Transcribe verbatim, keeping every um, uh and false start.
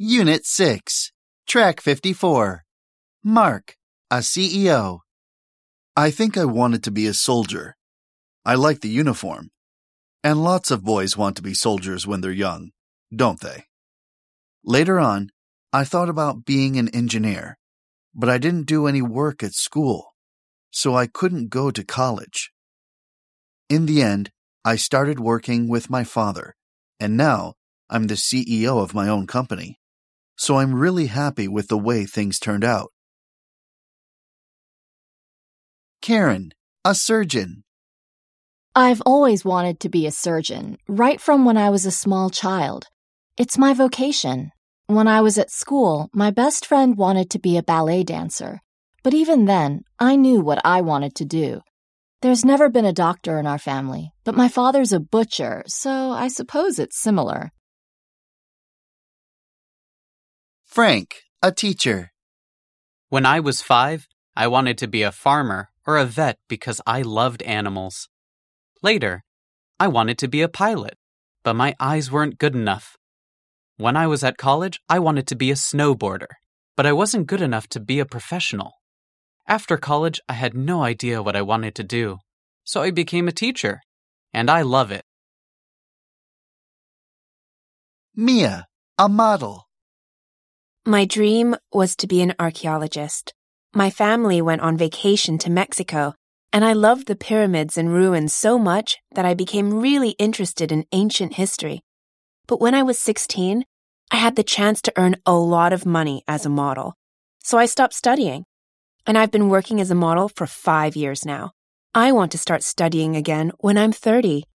Unit six, Track fifty-four. Mark, a C E O. I think I wanted to be a soldier. I like the uniform. And lots of boys want to be soldiers when they're young, don't they? Later on, I thought about being an engineer, but I didn't do any work at school, so I couldn't go to college. In the end, I started working with my father, and now I'm the C E O of my own company, so I'm really happy with the way things turned out. Karen, a surgeon. I've always wanted to be a surgeon, right from when I was a small child. It's my vocation. When I was at school, my best friend wanted to be a ballet dancer, but even then, I knew what I wanted to do. There's never been a doctor in our family, but my father's a butcher, so I suppose it's similar. Frank, a teacher. When I was five, I wanted to be a farmer or a vet because I loved animals. Later, I wanted to be a pilot, but my eyes weren't good enough. When I was at college, I wanted to be a snowboarder, but I wasn't good enough to be a professional. After college, I had no idea what I wanted to do, so I became a teacher, and I love it. Mia, a model. My dream was to be an archaeologist. My family went on vacation to Mexico, and I loved the pyramids and ruins so much that I became really interested in ancient history. But when I was sixteen, I had the chance to earn a lot of money as a model, so I stopped studying. And I've been working as a model for five years now. I want to start studying again when I'm thirty.